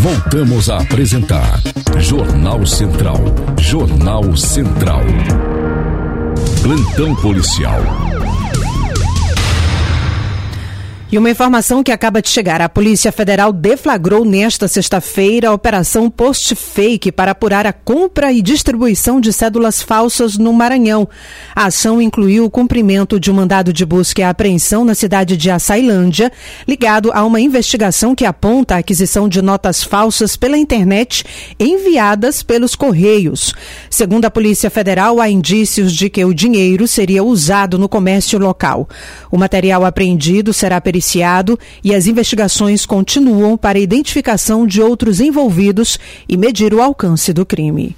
Voltamos a apresentar Jornal Central. Jornal Central. Plantão policial. E uma informação que acaba de chegar. A Polícia Federal deflagrou nesta sexta-feira a Operação Post Fake para apurar a compra e distribuição de cédulas falsas no Maranhão. A ação incluiu o cumprimento de um mandado de busca e apreensão na cidade de Açailândia, ligado a uma investigação que aponta a aquisição de notas falsas pela internet enviadas pelos Correios. Segundo a Polícia Federal, há indícios de que o dinheiro seria usado no comércio local. O material apreendido será periciado e as investigações continuam para a identificação de outros envolvidos e medir o alcance do crime.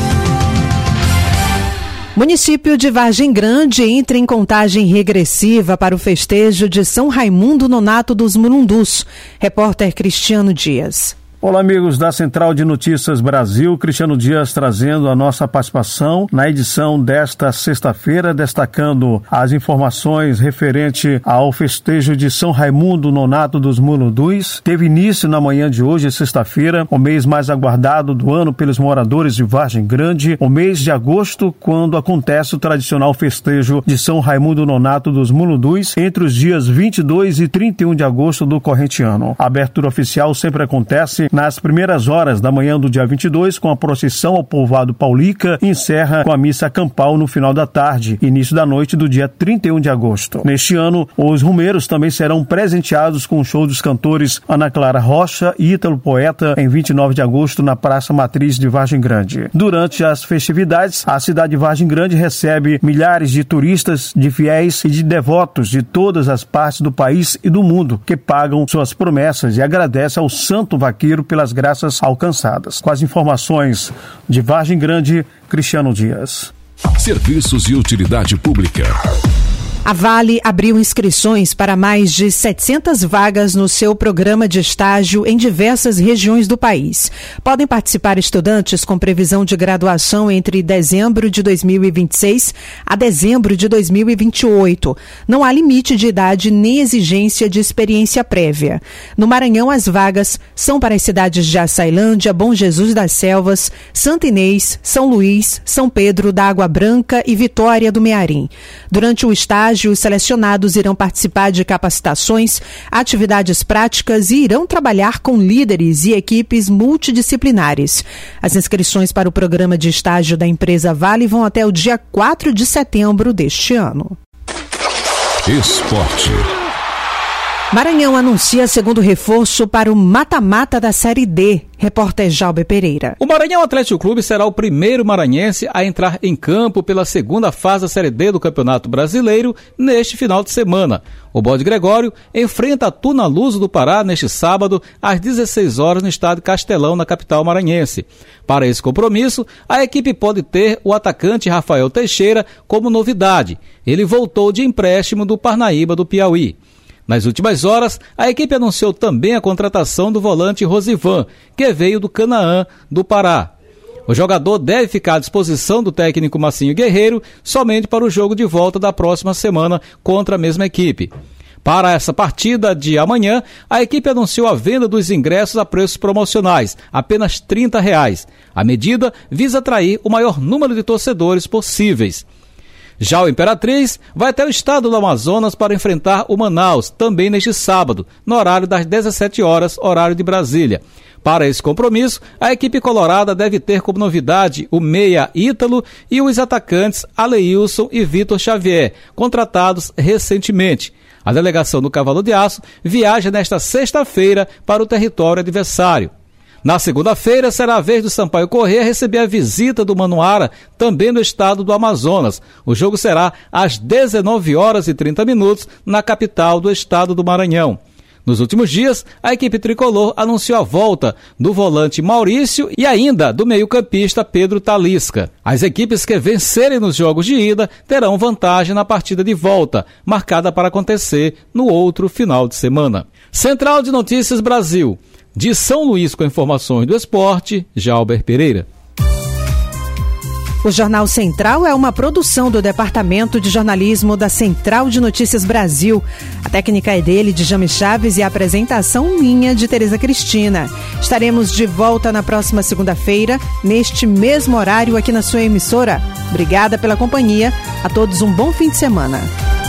Município de Vargem Grande entra em contagem regressiva para o festejo de São Raimundo Nonato dos Mulundus. Repórter Cristiano Dias. Olá, amigos da Central de Notícias Brasil, Cristiano Dias trazendo a nossa participação na edição desta sexta-feira, destacando as informações referente ao festejo de São Raimundo Nonato dos Mulundus. Teve início na manhã de hoje, sexta-feira, o mês mais aguardado do ano pelos moradores de Vargem Grande, o mês de agosto, quando acontece o tradicional festejo de São Raimundo Nonato dos Mulundus, entre os dias 22 e 31 de agosto do corrente ano. A abertura oficial sempre acontece nas primeiras horas da manhã do dia 22, com a procissão ao povoado Paulica, e encerra com a missa campal no final da tarde, início da noite do dia 31 de agosto. Neste ano, os rumeiros também serão presenteados com o show dos cantores Ana Clara Rocha e Ítalo Poeta em 29 de agosto na Praça Matriz de Vargem Grande. Durante as festividades, a cidade de Vargem Grande recebe milhares de turistas, de fiéis e de devotos de todas as partes do país e do mundo que pagam suas promessas e agradecem ao santo vaqueiro pelas graças alcançadas. Com as informações de Vargem Grande, Cristiano Dias. Serviços e utilidade pública. A Vale abriu inscrições para mais de 700 vagas no seu programa de estágio em diversas regiões do país. Podem participar estudantes com previsão de graduação entre dezembro de 2026 a dezembro de 2028. Não há limite de idade nem exigência de experiência prévia. No Maranhão, as vagas são para as cidades de Açailândia, Bom Jesus das Selvas, Santa Inês, São Luís, São Pedro da Água Branca e Vitória do Mearim. Durante o estágio, os selecionados irão participar de capacitações, atividades práticas e irão trabalhar com líderes e equipes multidisciplinares. As inscrições para o programa de estágio da empresa Vale vão até o dia 4 de setembro deste ano. Esporte. Maranhão anuncia segundo reforço para o mata-mata da Série D. Repórter Jalber Pereira. O Maranhão Atlético Clube será o primeiro maranhense a entrar em campo pela segunda fase da Série D do Campeonato Brasileiro neste final de semana. O Bode Gregório enfrenta a Tuna Luso do Pará neste sábado às 16 horas no estádio Castelão, na capital maranhense. Para esse compromisso, a equipe pode ter o atacante Rafael Teixeira como novidade. Ele voltou de empréstimo do Parnaíba do Piauí. Nas últimas horas, a equipe anunciou também a contratação do volante Rosivan, que veio do Canaã, do Pará. O jogador deve ficar à disposição do técnico Massinho Guerreiro somente para o jogo de volta da próxima semana contra a mesma equipe. Para essa partida de amanhã, a equipe anunciou a venda dos ingressos a preços promocionais, apenas R$30. A medida visa atrair o maior número de torcedores possíveis. Já o Imperatriz vai até o estado do Amazonas para enfrentar o Manaus, também neste sábado, no horário das 17 horas, horário de Brasília. Para esse compromisso, a equipe colorada deve ter como novidade o meia Ítalo e os atacantes Aleilson e Vitor Xavier, contratados recentemente. A delegação do Cavalo de Aço viaja nesta sexta-feira para o território adversário. Na segunda-feira, será a vez do Sampaio Corrêa receber a visita do Manuara, também no estado do Amazonas. O jogo será às 19 horas e 30 minutos na capital do estado do Maranhão. Nos últimos dias, a equipe tricolor anunciou a volta do volante Maurício e ainda do meio-campista Pedro Talisca. As equipes que vencerem nos jogos de ida terão vantagem na partida de volta, marcada para acontecer no outro final de semana. Central de Notícias Brasil. De São Luís com informações do esporte, Jalber Pereira. O Jornal Central é uma produção do Departamento de Jornalismo da Central de Notícias Brasil. A técnica é dele, de Jame Chaves, e a apresentação minha, de Tereza Cristina. Estaremos de volta na próxima segunda-feira, neste mesmo horário aqui na sua emissora. Obrigada pela companhia. A todos um bom fim de semana.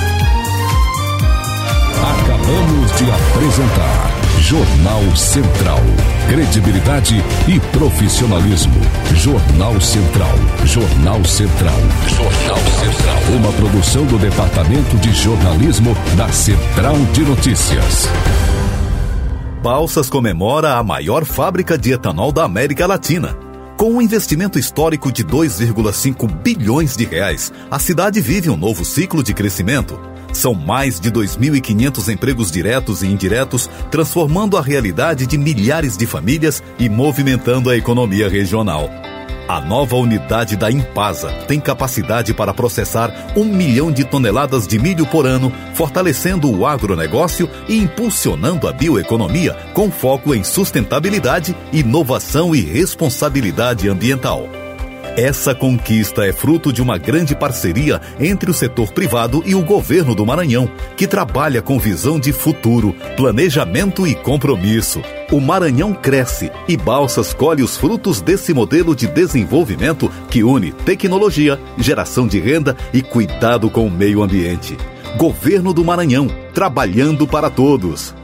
Acabamos de apresentar Jornal Central. Credibilidade e profissionalismo. Jornal Central. Jornal Central. Jornal Central. Uma produção do Departamento de Jornalismo da Central de Notícias. Balsas comemora a maior fábrica de etanol da América Latina. Com um investimento histórico de 2,5 bilhões de reais, a cidade vive um novo ciclo de crescimento. São mais de 2.500 empregos diretos e indiretos, transformando a realidade de milhares de famílias e movimentando a economia regional. A nova unidade da Impasa tem capacidade para processar 1 milhão de toneladas de milho por ano, fortalecendo o agronegócio e impulsionando a bioeconomia com foco em sustentabilidade, inovação e responsabilidade ambiental. Essa conquista é fruto de uma grande parceria entre o setor privado e o governo do Maranhão, que trabalha com visão de futuro, planejamento e compromisso. O Maranhão cresce e Balsas colhe os frutos desse modelo de desenvolvimento que une tecnologia, geração de renda e cuidado com o meio ambiente. Governo do Maranhão, trabalhando para todos.